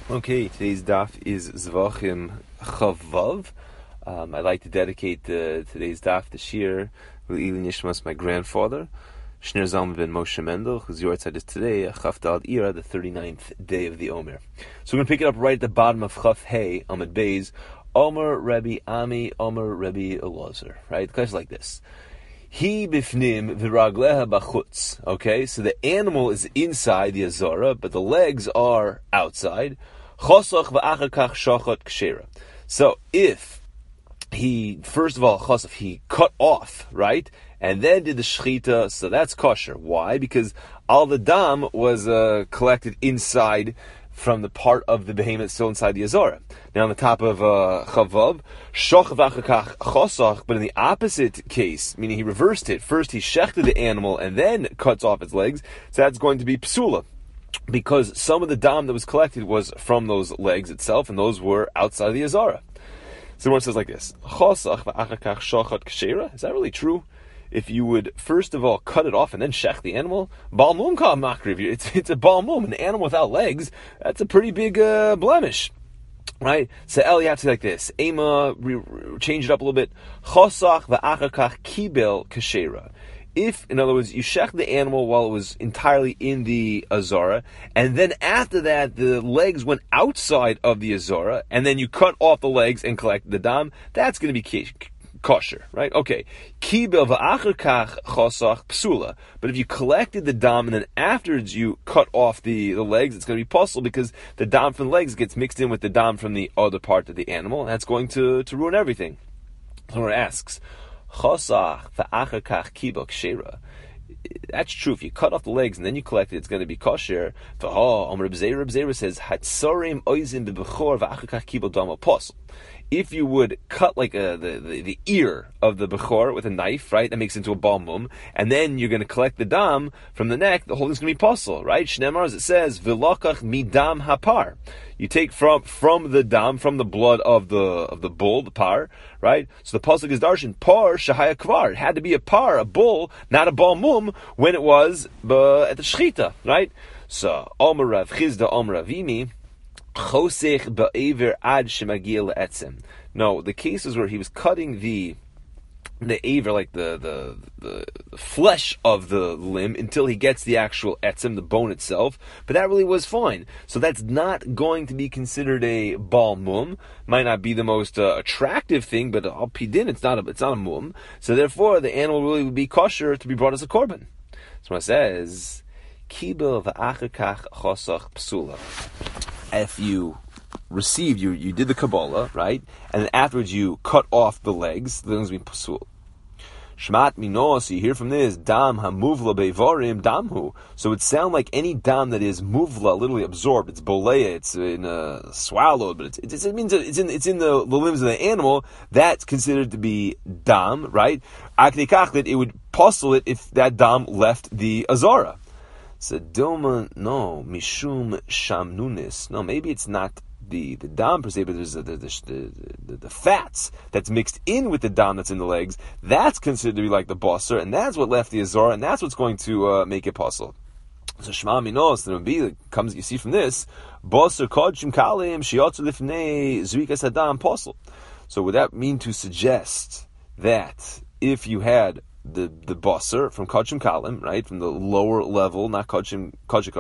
Okay, today's daf is Zvachim Chavav. I'd like to dedicate today's daf to Shir L'Ili Nishmas, my grandfather, Shneur Zalman ben Moshe Mendel, whose yortzeit is today, Chaf Dal Ira, the 39th day of the Omer. So we're going to pick it up right at the bottom of Chaf Hey, Amud Beis, Omer Rebbe Ami, Omer Rebbe Elazar. Right? The question is like this. He bifnim v'ragleha b'chutz. Okay, so the animal is inside the azara, but the legs are outside. Chosach v'achar kach shachot kshera. So if he, first of all, chosach, he cut off, right, and then did the shechita, so that's kosher. Why? Because all the dam was collected inside from the part of the behemoth still inside the azara. Now on the top of chavav, shoch v'achakach chosach, but in the opposite case, meaning he reversed it. First he shechted the animal and then cuts off its legs, so that's going to be psula, because some of the dam that was collected was from those legs itself, and those were outside of the azara. So one says like this: chosach v'achakach shachat kshera. Is that really true? If you would first of all cut it off and then shech the animal, bal mum ka makriv. It's a bal mum, an animal without legs. That's a pretty big blemish, right? So El, you have to say like this: Ema, change it up a little bit. Chosach v'achakach kibel kashera. If, in other words, you shech the animal while it was entirely in the azara, and then after that the legs went outside of the azara, and then you cut off the legs and collected the dam, that's going to be kosher, right? Okay. Kibel v'achar kach chosach psula. But if you collected the dam and then afterwards you cut off the legs, it's going to be possible, because the dam from the legs gets mixed in with the dam from the other part of the animal, and that's going to ruin everything. Someone asks, chosach v'achar kach kibel kshera. That's true. If you cut off the legs and then you collect it, it's going to be kosher. Reb Zera says, hatzorim oizim b'bechor v'achar kach kibel dam apostle. If you would cut like the ear of the bechor with a knife, right, that makes it into a bal mum, and then you're going to collect the dam from the neck, the whole thing's going to be possible, right? Shneimar, as it says, v'lokach midam hapar. You take from the dam, from the blood of the bull, the par, right? So the pasuk is darshan par shahaya kvar. It had to be a par, a bull, not a bal mum, when it was at the shechita, right? So Omer Rav Chizda, Omer Rav Imi. No, the cases where he was cutting the aver, like the flesh of the limb, until he gets the actual etzem, the bone itself, but that really was fine. So that's not going to be considered a bal mum. Might not be the most attractive thing, but al pidin, it's not a mum. So therefore, the animal really would be kosher to be brought as a korban. So it says, kibel v'achar kach chosach psula. If you received, you did the Kabbalah, right? And then afterwards you cut off the legs being pasul. Shmat mino, so you hear from this, dam hamuvla beivarim damhu. So it would sound like any dam that is muvla, literally absorbed. It's boleya, it's swallowed, but it means it's in the limbs of the animal. That's considered to be dam, right? Aknikach, that it would pasul it if that dam left the azara. So Doma, no, Mishum Shamnunis. No, maybe it's not the dam per se, but there's the fats that's mixed in with the dam that's in the legs. That's considered to be like the bosser, and that's what left the azara, and that's what's going to make it possible. So Shema Minos, the Rabbi comes, you see from this, bosser kodshim kalim shiotzu lifnei zrikas hadam posel. So would that mean to suggest that if you had the bosser from Kodshim Kalim, right, from the lower level, not Kodshim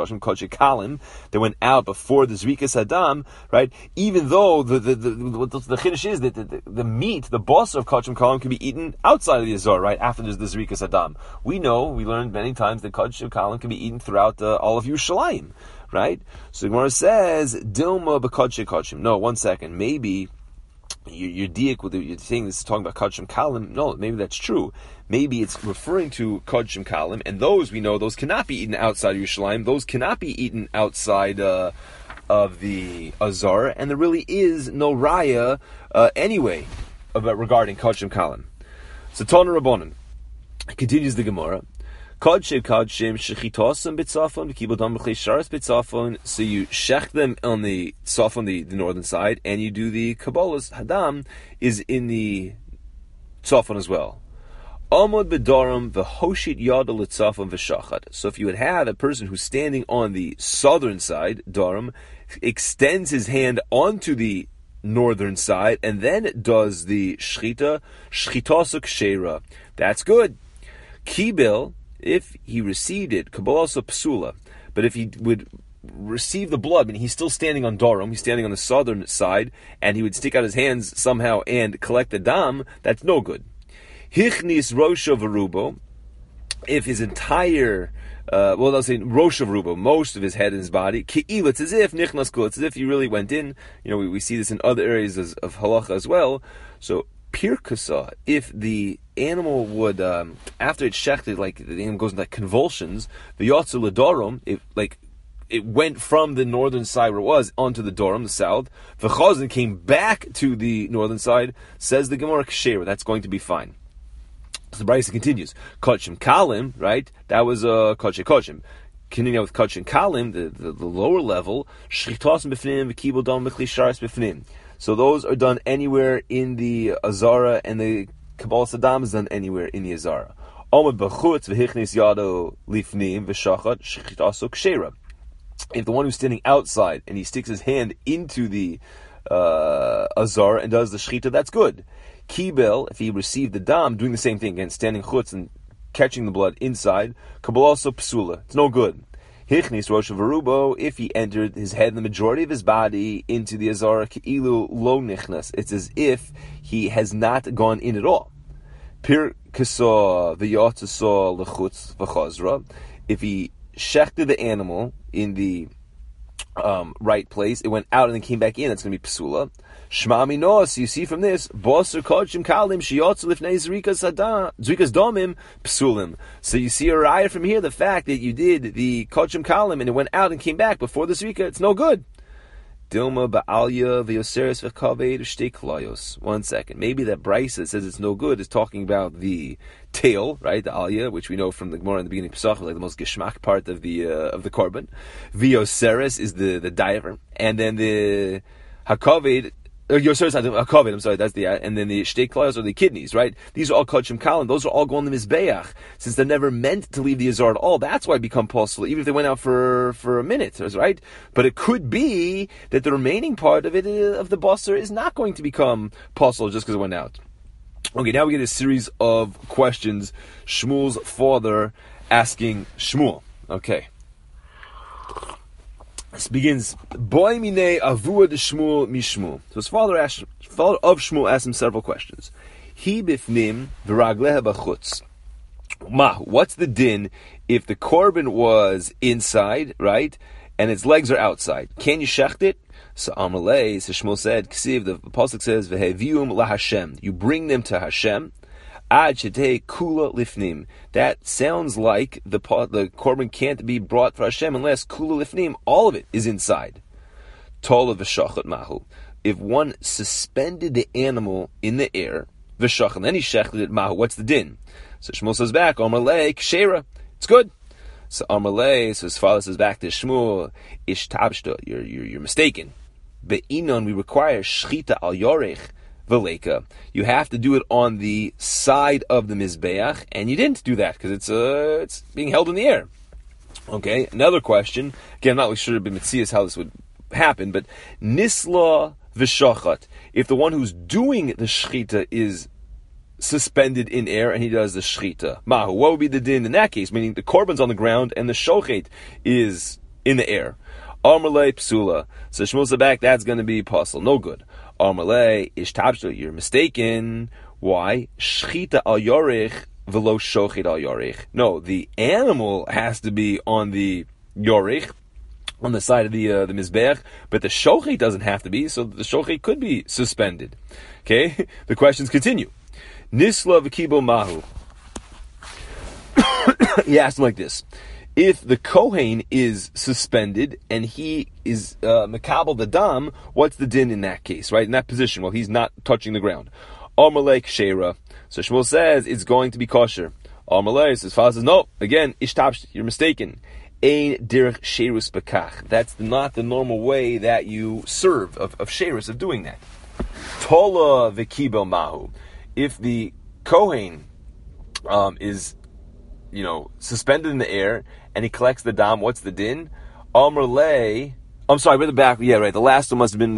Kalim, that went out before the Zrikas Adam, right, even though the Chiddush is that the meat, the bosser of Kodshim Kalim can be eaten outside of the Azor, right, after there's the Zrikas Adam. We learned many times that Kodshim Kalim can be eaten throughout all of Yerushalayim, right? So the Gemara says, Dilma b'Kodshim Kodshim. No, 1 second, maybe you're saying this is talking about Kodshim Kalim. No, maybe that's true. Maybe it's referring to Kodshim Kalim, and those we know those cannot be eaten outside of Yerushalayim. Those cannot be eaten outside of the Azar, and there really is no raya anyway regarding Kodshim Kalim. So Tana Rabbanan continues the Gemara. Kodshim shechitosam b'tzafon v'kibel dam b'chlei sharas b'tzafon. So you shech them on the tzafon, the northern side, and you do the kabbalas. Hadam is in the tzafon as well. Amod bedarim v'hoshit yada litzafim v'shachat. So if you would have a person who's standing on the southern side, darim, extends his hand onto the northern side, and then does the shchita kshera. That's good. Kibil, if he received it, kabbalasa psula. But if he would receive the blood, I mean, he's still standing on darim, he's standing on the southern side, and he would stick out his hands somehow and collect the dam, that's no good. Hichnis rosha v'rubo, if his entire they'll say Rosh of Rubo, most of his head and his body, Ki'il, it's as if Nichnas Kul, it's as if he really went in. You know, we see this in other areas of halacha as well. So, Pirkasa, if the animal would, after it's shechted, like the animal goes into like convulsions, the Yotzu L'Dorom, it went from the northern side where it was onto the Dorum, the south. The Chazan came back to the northern side, says the Gemara Ksher, that's going to be fine. So the Brisa continues. Kochim Kalim, right? That was Koche Kochim. Continuing with Kochim Kalim, the lower level, Shchitos Bifnim, V'kibul Dom B'chli Sharas Bifnim. So those are done anywhere in the Azara, and the Kabbalah Saddam is done anywhere in the Azara. Omad B'chutz V'hichnis Yado Lifnim V'shachat Shchitoso Kshera. If the one who's standing outside and he sticks his hand into the Azara and does the Shchita, that's good. Kibel, if he received the dam, doing the same thing, again, standing chutz and catching the blood inside, kabbalah also psula, it's no good. Hichnis rosh v'rubo, if he entered his head and the majority of his body into the azara, ki'ilu lo nichnas, it's as if he has not gone in at all. Pir kasa v'yotzaso lechutz v'chazra, if he shechted the animal in the right place, it went out and then came back in, that's going to be psula. Shmami nos, you see from this, Bosser Kodshim Kalim, Shiotz Lifnei Zrikas Domim, Psulim. So you see a raya from here, the fact that you did the Kodshim Kalim and it went out and came back before the Zrika, it's no good. Dilma Ba'alya V'yoseres V'kaved Shtei Klayos. 1 second. Maybe that Brisa that says it's no good is talking about the tail, right? The Alya, which we know from the Gemara in the beginning of Pesach, like the most geshmak part of the korban. V'yoseres is the diaphragm, and then the Hakaved. Hakaved, I'm sorry, that's the, and then the shtei klayos are the kidneys, right? These are all kodshim kalim, those are all going to mizbeach, since they're never meant to leave the azar at all. That's why it become possible, even if they went out for a minute, right? But it could be that the remaining part of it, of the basar, is not going to become possible just because it went out. Okay, now we get a series of questions. Shmuel's father asking Shmuel. Okay. This begins, Boy mine avua de Shmuel mishmuel. So his father of Shmuel asked him several questions. He bifnim v'ragleha b'chutz. What's the din if the korban was inside, right, and its legs are outside? Can you shecht it? So Amalei, so Shmuel said, Ksiv, the Apostle says, V'hevium la Hashem. You bring them to Hashem. Ad shetei kula lifnim. That sounds like the korban can't be brought for Hashem unless kula lifnim, all of it is inside. Tola v'shachat mahu. If one suspended the animal in the air, v'shachat, then he shechted it mahu, what's the din? So Shmuel says back, Amalei, kshera, it's good. So Amalei, so his father says back to Shmuel, ishtabshta, you're mistaken. Be'inon, we require shchita al yorech, Veleka. You have to do it on the side of the Mizbeach, and you didn't do that because it's being held in the air. Okay, another question. Again, I'm not really sure b'mitzias how this would happen, but Nisla v'shachat. If the one who's doing the shchita is suspended in air and he does the shchita, Mahu, what would be the din in that case? Meaning the korban's on the ground and the shochet is in the air. Amalei psula. So Shmuel said back, that's going to be puzzle, no good. Amalei ishtabshto, you're mistaken. Why? Shchita al yorech v'lo shochet al yorech. No, the animal has to be on the yorech, on the side of the mizbeach, but the shochet doesn't have to be, so the shochet could be suspended. Okay, the questions continue. Nisla v'kibo mahu. He asked him like this. If the Kohen is suspended and he is makabel the dam, what's the din in that case, right? In that position, well, he's not touching the ground. Amalek shera. So Shmuel says it's going to be kosher. Amalek, his father says, no, again, ishtabsh, you're mistaken. Ein derech sherus bekach. That's not the normal way that you serve, of sherus, of doing that. Tola v'kibel mahu. If the Kohen is, suspended in the air, and he collects the dam, what's the din? Amr lay. I'm sorry, we're the back. Yeah, right. The last one must have been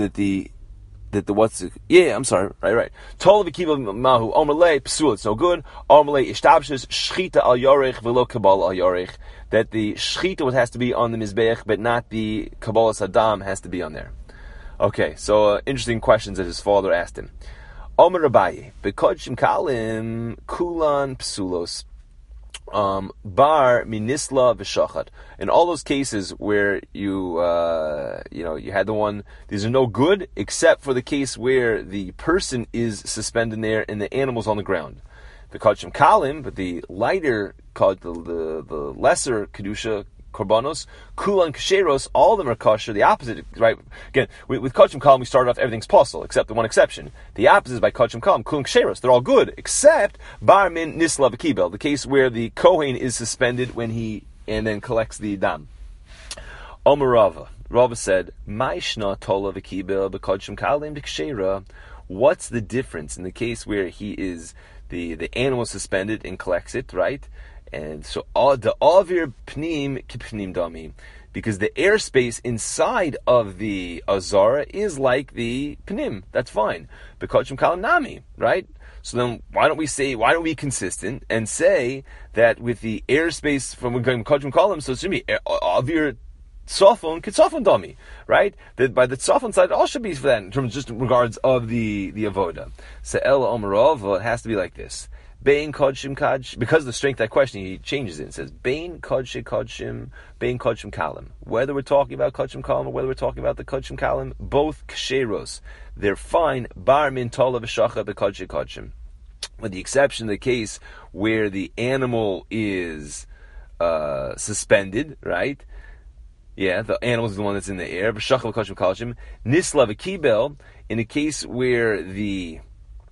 I'm sorry. Right. Tol v'kiva mahu Amr lay psul. It's no good. Amr lay ishtabshes shchita al yorech v'lo kabal al yorech. That the shchita has to be on the mizbeach, but not the kabbalah sadam has to be on there. Okay, so interesting questions that his father asked him. Omer Abaye, bekodshim kalim kulan psulos, bar minisla v'shachat. In all those cases where you had the one, these are no good except for the case where the person is suspended there and the animal's on the ground. Bekodshim kalim, but the lighter, called the lesser kedusha korbanos, kulan kasheros, all of them are kosher. The opposite, right? Again, with kodshim kalim, we started off everything's possible, except the one exception. The opposite is by kodshim kalim, kulan kasheros. They're all good, except bar min nisla v'kibel, the case where the kohen is suspended and then collects the dam. Omer Rava said, Ma'ishna tola v'kibel b'kodshim kalim b'kshera. What's the difference in the case where he is the animal suspended and collects it, right? And so the avir pnim kipnim dami, because the airspace inside of the azara is like the pnim. That's fine. Bekodshim kalim nami, right? So then why don't we be consistent and say that with the airspace from bekodshim kalim, so it should be avir tzafon kitzafon dami, right? That by the tzafon side, it all should be for that in terms just in regards of the avoda. So el omerov, it has to be like this. Bein kodshim kadsh, because of the strength of that question, he changes it and says, Bein kodshim kalim. Whether we're talking about kodshim kalim or whether we're talking about the kodshim kalim, both ksheros, they're fine, bar min tola v'shacha kodshim. With the exception of the case where the animal is suspended, right? Yeah, the animal is the one that's in the air. V'shacha kodshim kalshim. Nisla v'kibel, in a case where the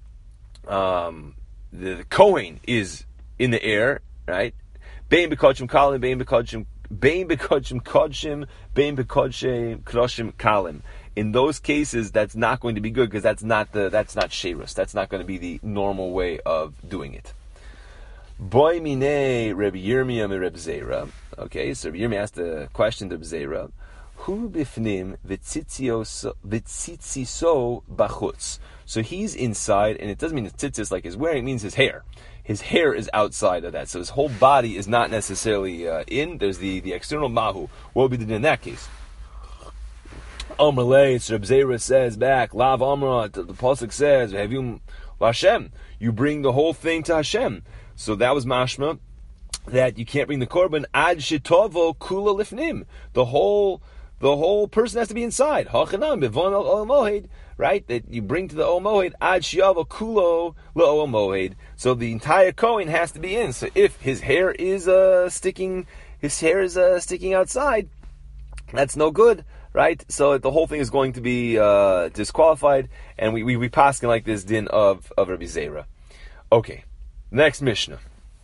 kohen is in the air, right? Bein bekodshim kalim, bein bekodshim kodshim, bein bekodshim kroshim kalim. In those cases, that's not going to be good because that's not sherus. That's not going to be the normal way of doing it. Boy mine Rabbi Yirmiyah and Rabbi Zera. Okay, so Rabbi Yirmiyah asked a question to Rabbi Zera. Hu bifnim v'tzitziso bachutz. So he's inside, and it doesn't mean his tzitzis like he's wearing, it means his hair. His hair is outside of that, so his whole body is not necessarily in. There's the external mahu. What would be the din in that case? Amrlei, so Reb Zera says back, Lav Amra, the pasuk says, Havim Hashem, you bring the whole thing to Hashem. So that was mashma, that you can't bring the korban ad shetovo kula lifnim. The whole person has to be inside. Hachanam bivon al mohed, right? That you bring to the ol mohed ad shiavo kulo lo ol mohed. So the entire kohen has to be in. So if his hair is sticking outside, that's no good, right? So the whole thing is going to be disqualified, and we paskin like this din of Rabbi Zera. Okay, next Mishnah.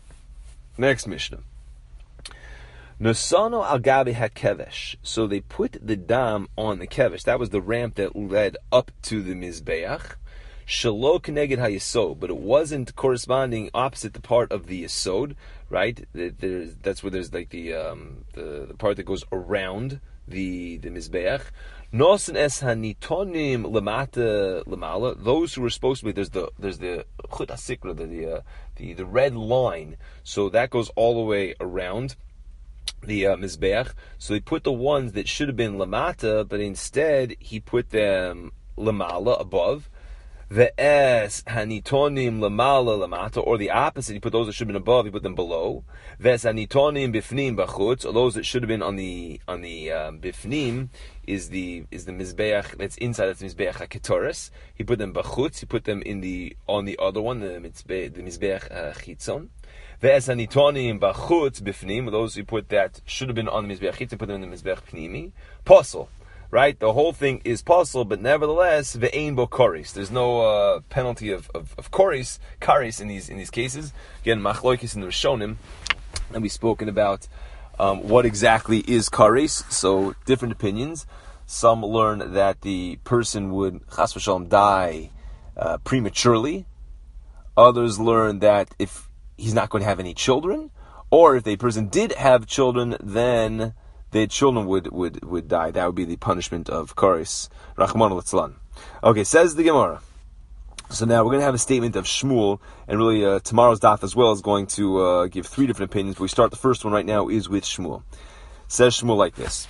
Nosano al gabi hakevesh. So they put the dam on the kevesh. That was the ramp that led up to the mizbeach. Shalo keneged hayesod, but it wasn't corresponding opposite the part of the yesod, right? That's where there's like the part that goes around the mizbeach. Nosen es hanitonim lemata lemala. Those who are supposed to be there's the chut hasikra, the red line. So that goes all the way around the mizbeach. So they put the ones that should have been lamata, but instead he put them lamala, above. Ve'es hanitonim lamala lamata, or the opposite. He put those that should have been above, he put them below. Ve'es hanitonim bifnim bachutz, or those that should have been on the bifnim is the mizbeach that's inside. That's mizbeach haketoris. He put them bachutz. He put them on the other one, the mizbeach chitzon. Ve'es hanitonim bachutz bifnim, those who put that should have been on the mizbeach chitzon, put them in the mizbeach pnimi. Posel. Right, the whole thing is possible, but nevertheless, ve'ein bo koris. There's no penalty of karis in these cases. Again, machloikis in the Rishonim, and we've spoken about what exactly is karis. So different opinions. Some learn that the person would chas v'shalom die prematurely. Others learn that if he's not going to have any children, or if the person did have children, then the children would die. That would be the punishment of Karis, Rachmana litzlan. Okay, says the Gemara. So now we're going to have a statement of Shmuel, and really tomorrow's daf as well is going to give three different opinions, but we start the first one right now is with Shmuel. Says Shmuel like this.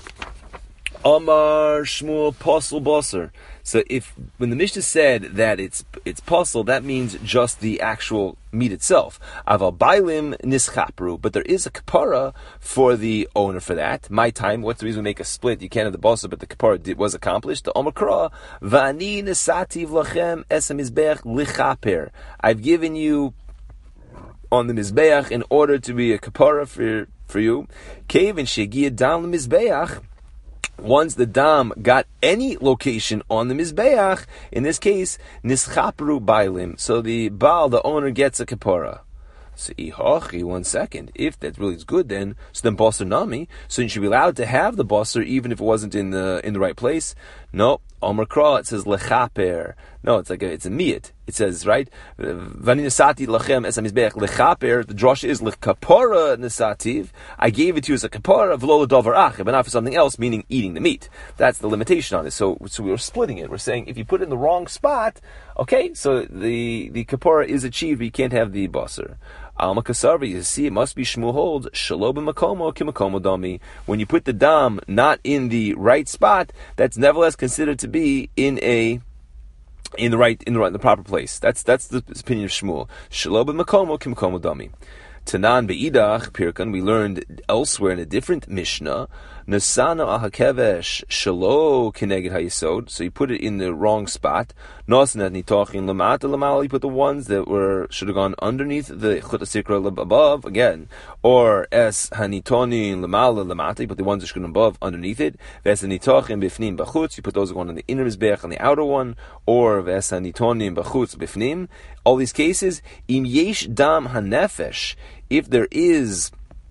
Amar Shmuel Posel Basar. So when the Mishnah said that it's posel, that means just the actual meat itself. Aval bailim nischapru, but there is a kapara for the owner for that. My time, what's the reason we make a split? You can't have the basar, but the kapara was accomplished. The omakra va'ani nesativ lachem esam mizbeach lichaper. I've given you on the mizbeach in order to be a kapara for you. Kevin shegia down the mizbeach. Once the dam got any location on the mizbeach, in this case, nischapru bailim. So the baal, the owner, gets a kapara. So, 1 second. If that really is good, then basar nami. So you should be allowed to have the basar even if it wasn't in the right place. No, Omer Kra, it says lechaper. No, it's a miyat. It says, right? Vani nesati lachem es hamizbeach lechaper. The drasha is lekapara nesativ. I gave it to you as a kapara v'lo l'davar ach, but not for something else, meaning eating the meat. That's the limitation on it. So we were splitting it. We're saying if you put it in the wrong spot, okay, so the kapara is achieved, but you can't have the basar. Alma Kasarva, you see, it must be Shmuel holds Shalob Makomo Kimakomo Dami. When you put the dam not in the right spot, that's nevertheless considered to be in the proper place. That's the opinion of Shmuel. Shalob Makomo Kimakomo Dami. Tanan beidach Pirkan, we learned elsewhere in a different Mishnah, Nasana ahakevesh shalo keneged hayisod. So you put it in the wrong spot. Nosnat nitochin lamata lamal. You put the ones that should have gone underneath the chut sikra above again, or es hanitonin lamala lamata. You put the ones that should have gone above underneath it. Ves hanitochin bifnim bachutz. You put those going on the inner mizbeach on the outer one, or ves hanitonin bachutz bifnim. All these cases, im yesh dam hanefesh. If there is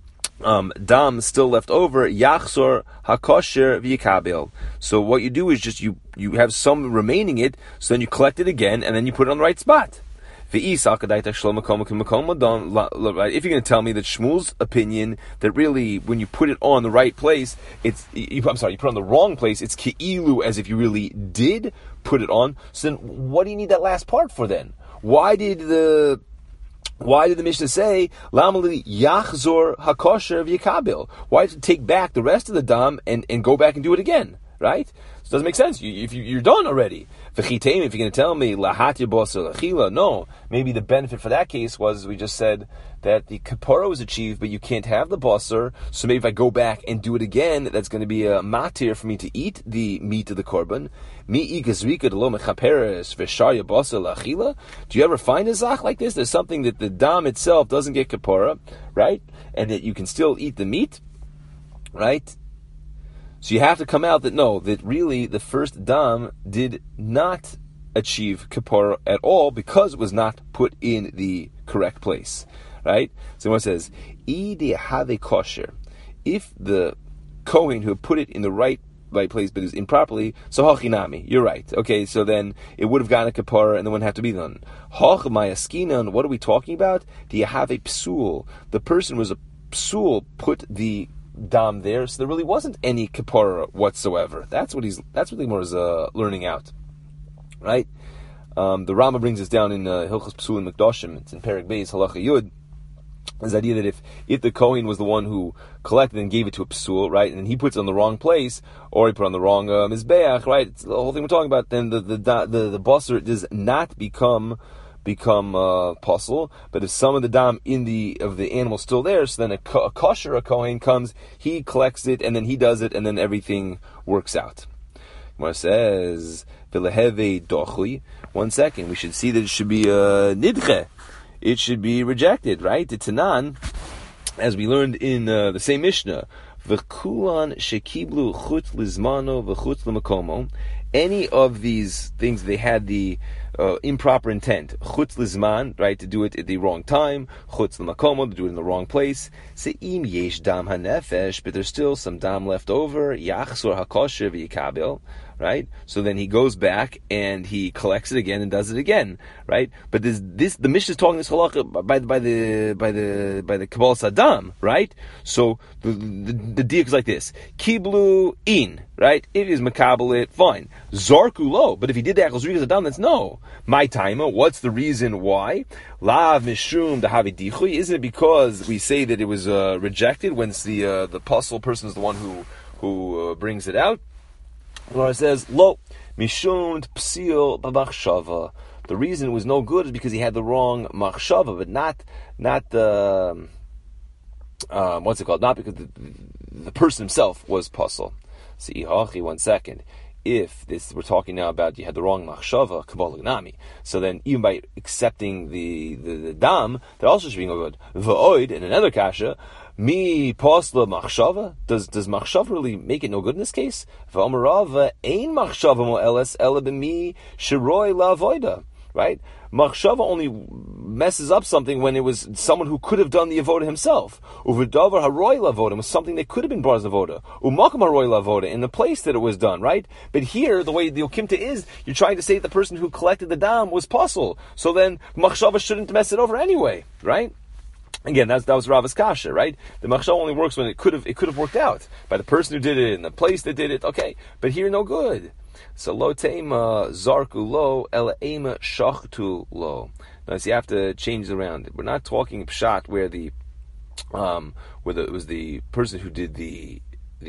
dam still left over, yachzor hakosher v'yikabel. So what you do is just you have some remaining it, so then you collect it again, and then you put it on the right spot. If you're going to tell me that Shmuel's opinion that really when you put it on the right place, you put it on the wrong place, it's ki'ilu as if you really did put it on. So then what do you need that last part for then? Why did the Mishnah say, Lamali Yachzor Hakosher V'Yikabil? Why did it take back the rest of the dam and go back and do it again? Right? So it doesn't make sense. You're done already. V'chitem, if you're going to tell me, Lahat Yabosar Lachila, no. Maybe the benefit for that case was, we just said, that the kapara was achieved, but you can't have the basar, so maybe if I go back and do it again, that's going to be a matir for me to eat the meat of the korban. Do you ever find a zach like this? There's something that the dam itself doesn't get kapara, right? And that you can still eat the meat, right? So you have to come out that really the first dam did not achieve kapara at all because it was not put in the correct place. Right? So one says, have kosher. If the Kohen who put it in the right place but is improperly, so hachinami, you're right. Okay, so then it would have gotten a kapara and the one have to be done. Hach mayaskinan, what are we talking about? Do you have a psul? The person was a psul, put the dam there, so there really wasn't any kapara whatsoever. That's what the Gemara is learning out. Right? The Rama brings us down in Hilchos Psulim Mikdashim. It's in Perek Beis Halacha Yud. Is the idea that if the Kohen was the one who collected and gave it to a psul, right, and he puts it on the wrong place, or he put it on the wrong mizbeach, right, it's the whole thing we're talking about, then the basar does not become posel. But if some of the dam of the animal is still there, so then a kosher, a Kohen comes, he collects it, and then he does it, and then everything works out. Gemara says, "V'leheve dochui." 1 second, we should see that it should be nidche. It should be rejected, right? The Tanan, as we learned in the same Mishnah, v'kulan shekiblu chut lizmano v'chut l'makomo. any of these things, they had the improper intent. Chutz lizman, right, to do it at the wrong time. Chutz l'makomo, to do it in the wrong place. Se'im yesh dam hanefesh, but there's still some dam left over. Yachzor hakosher v'yikabel, right? So then he goes back and he collects it again and does it again, right? But the Mishnah is talking this halakha by the Kabbalah Sadam, right? So the diak is like this: Kiblu in, right? If he's makabel it, fine. Zarku lo, but if he did the Achal Zrikas Adam, that's no. My timer, what's the reason why? Lav mishum dahavi dichui. Isn't it because we say that it was rejected when the apostle person is the one who brings it out? It says lo mishum psil b'machshava. The reason it was no good is because he had the wrong machshava, but not what's it called? Not because the person himself was puzzle. See, 1 second. If this, we're talking now about you had the wrong machshava, kabbalah gnami. So then, even by accepting the dam, that also should be no good. V'oid, in another kasha, mi posla machshava. Does machshava really make it no good in this case? V'omerava ein machshava mo'eles ela b'mi shiroi la'avoida. Right? Machshava only messes up something when it was someone who could have done the avoda himself. Uvidavar haroi lavoda was something that could have been brought as avoda. Umakam haroi lavoda, in the place that it was done, right? But here, the way the okimta is, you're trying to say that the person who collected the dam was pasul. So then, machshava shouldn't mess it over anyway, right? Again, that was Rava's kasha, right? The machshava only works when it could have worked out by the person who did it in the place that did it. Okay, but here no good. So lo teima zarku lo ela ema shachtu lo. Now, so you have to change it around. We're not talking pshat where it was the person who did the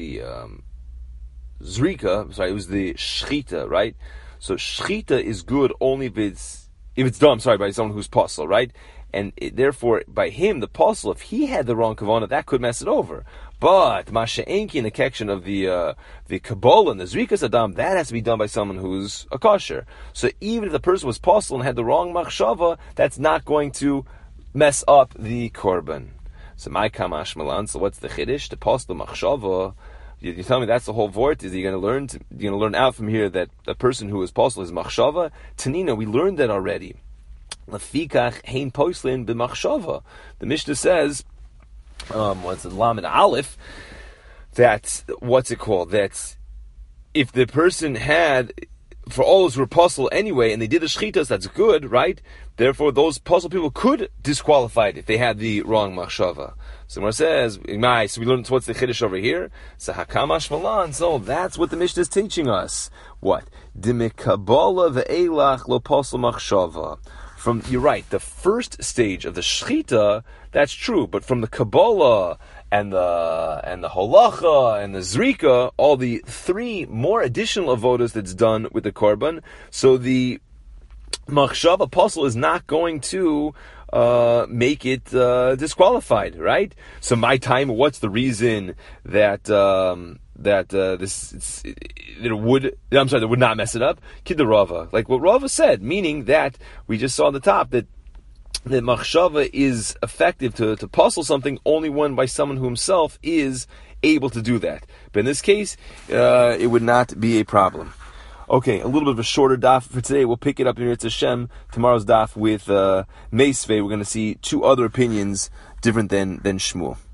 zrika. Sorry, it was the shchita, right? So shchita is good only if it's done. Sorry, by someone who's pasul, right? And therefore, by him, the pasul, if he had the wrong kavanah, that could mess it over. But masha'enki, in the connection of the kabbalah and the zrikas adam, that has to be done by someone who's a kosher. So even if the person was pasul and had the wrong machshava, that's not going to mess up the korban. So my kamash malan. So what's the chiddush? The pasul machshava. You tell me that's the whole vort. Is he going to learn? You're going to learn out from here that the person who is pasul is machshava. Tanina, we learned that already. Lafikach hein poislin b'machshava. The Mishnah says, what's it, Lamed Aleph, that, what's it called, that if the person had, for all those who were puzzle anyway, and they did the shchitas, that's good, right? Therefore, those puzzle people could disqualify it if they had the wrong machshava. So it says, so we learned what's the chiddush over here. So hakamash malan. So that's what the Mishnah is teaching us. What? Dimikabala ve'elach lo pasal machshava. You're right, the first stage of the shchita, that's true, but from the Kabbalah and the holacha and the zrika, all the 3 more additional avodas that's done with the korban, so the machshava apostle is not going to make it disqualified, right? So my time, what's the reason that that would not mess it up? Kidda Rava, like what Rava said, meaning that we just saw on the top that machshava is effective to puzzle something only when by someone who himself is able to do that. But in this case, it would not be a problem. Okay, a little bit of a shorter daf for today. We'll pick it up in Yirtzeh Hashem. Tomorrow's daf with Meisvei. We're going to see 2 other opinions different than Shmuel.